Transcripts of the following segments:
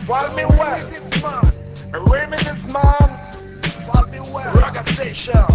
Follow me well, this man. Reminisce man. Follow me well. Raga Station.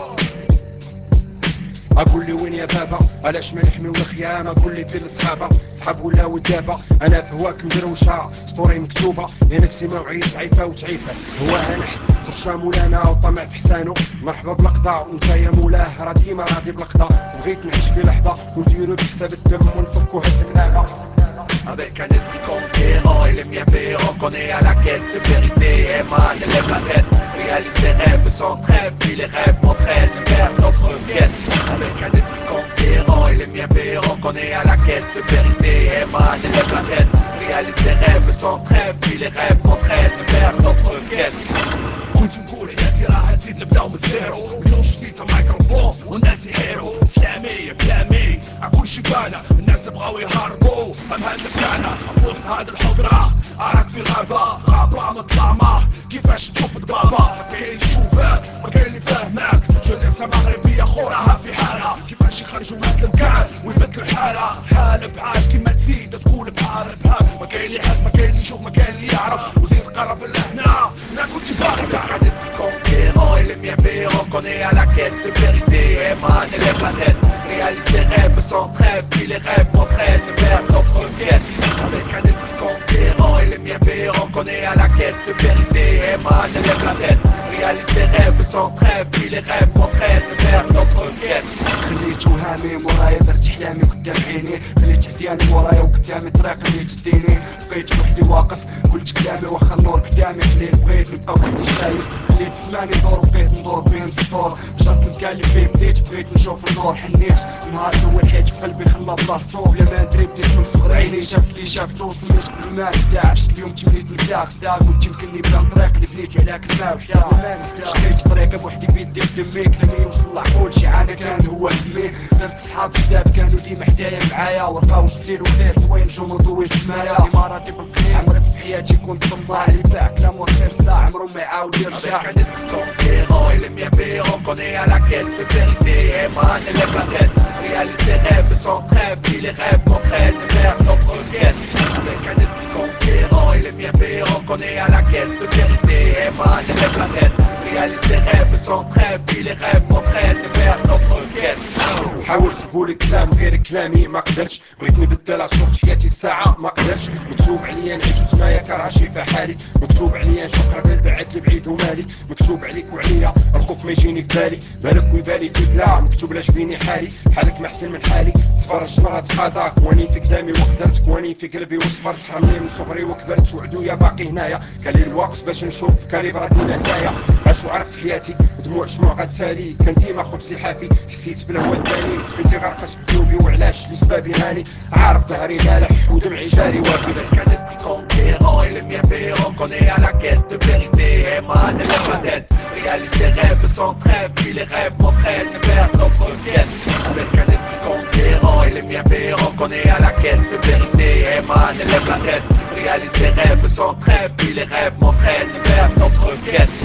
اقول لي وين يا بابا علاش ما نحميو الخيام؟ اقول لي فين الصحابه صحاب ولا ودابه؟ انا في هواك مدروشه سطوري مكتوبه يا نفسي موعيد ضعيفه وتعيفه. هواها نحس ترشا مولانا وطمع في حسانه. مرحبا بالقضاء وانت يا مولاه راه ديما راضي بالقضاء. بغيت نعيش في لحظه ونديرو بحساب الدم ونفكو هاد البلاغه. Avec un esprit conquérant et les bienveillants qu'on est à la quête de vérité. Eman élève la tête, réalise les rêves sans trêve. Puis les rêves m'entraînent vers notre quête. Avec un esprit conquérant et les bienveillants qu'on est à la quête de vérité. Eman élève la tête, réalise les rêves sans trêve. Puis les rêves m'entraînent vers notre quête. كنت نقول حياتي راح تزيد نبداو من الزيرو. اليوم شديت الميكروفون والناس يحيروا. اسلامي كلامي كلشي بانا. الناس بغاو يهربوا فهم هاد بتاعنا. في وسط هاد الحضرة راك في غابة مظلمة. كيفاش تشوف دبابة؟ ما كاين اللي يشوفك ما كاين اللي فاهمك. جوديسا مغربية خوراها في حالها. كيفاش يخرجوا من هاد المكان ويبدلوا الحالة حال بحال. كيما تزيد تقول بحال ما كاين اللي يحس ما كاين اللي يشوف ما كاين اللي يعرف. وزيد قرب لهنا انا كنت باغي تعرف. Conquérant et les bienveillants qu'on est à la quête de vérité. Eman élève la tête, réalise les rêves sans trêve. Puis les rêves m'entraînent vers notre quête. Avec un esprit conquérant et les bienveillants qu'on est à la quête de vérité. Eman élève la tête, réalise les rêves sans trêve. Puis les rêves m'entraînent vers notre quête. خليت وهامي مورايا درت احلامي قدام عيني. خليت عدياني مورايا وقدامي طريق اللي تديني. بقيت بوحدي واقف قلت كلامي واخا النور قدامي حليل. بغيت نبقى وحدي شايف خليت زماني ندور بقيت ندور بين السطور. جرت نلقى اللي فيه بديت بغيت نشوف النور. حنيت نهار الاول حيت في قلبي خلى بلاصتو. بلا ما ندري بديت من صغر عيني شاف اللي شافته. وصليت قبل ما نبدا عشت اليوم تمنيت نبدا خدا. قلت يمكن لي بلا طريق اللي بنيتو على كلمه وحدا. شقيت طريقي بوحدي بيدي بدمي. كلامي يوصل لعقول شي عانى كان هو همي. درت صحاب جداد كانوا ديما حدايا معايا. ورقاو ستيل وخير وين نجوم وضوي السمايا. الاماراتي بالقليل عمري في حياتي كنت طماع. اللي باع كلام ورخيص لا عمرو ما يعاود يرجع. Avec un esprit conquérant et les bienveillants qu'on est à la quête de vérité. Eman élève la tête, réalise les rêves sans trêve. Puis les rêves m'entraînent vers notre quête. Avec un esprit conquérant et les bienveillants qu'on est à la quête de vérité. Eman élève la tête, réalise les rêves sans trêve. Puis les rêves m'entraînent vers notre quête. حاولت نقول كلام غير كلامي ما قدرتش. بغيت نبدل صورة حياتي في ساعة ما قدرتش. مكتوب عليا نعيش وسمايا كراشي في حالي. مكتوب عليا نشوف قرب البعد لبعيد ومالي. مكتوب عليك وعليا الخوف ما يجيني في بالي. بالك ويبالي في بلا مكتوب لاش بيني حالي. حالك ما احسن من حالي. تفرج مرات قضاك واني في قدامي وقدرت. واني في قلبي وصبرت. حرمني من صغري وكبرت وعدويا باقي هنايا. كان لي الوقت باش نشوف كاليبرا ديما هدايا. عاش وعرفت حياتي دموع شموع غتسالي. كان ديما خبزي حافي حسيت بلا هو الثاني. سفينتي غرقت بديوبي وعلاش لسبابي هاني. عارف ظهري مالح ودمعي جاري وافي. Avec un esprit conquérant et les bienveillants qu'on est à la quête de vérité. Eman élève la tête, réalise les rêves sans trêve. Puis les rêves m'entraînent vers notre quête. Avec un esprit conquérant et les bienveillants qu'on est à la quête de vérité. Eman élève la tête, réalise les rêves sans trêve. Puis les rêves m'entraînent vers notre quête.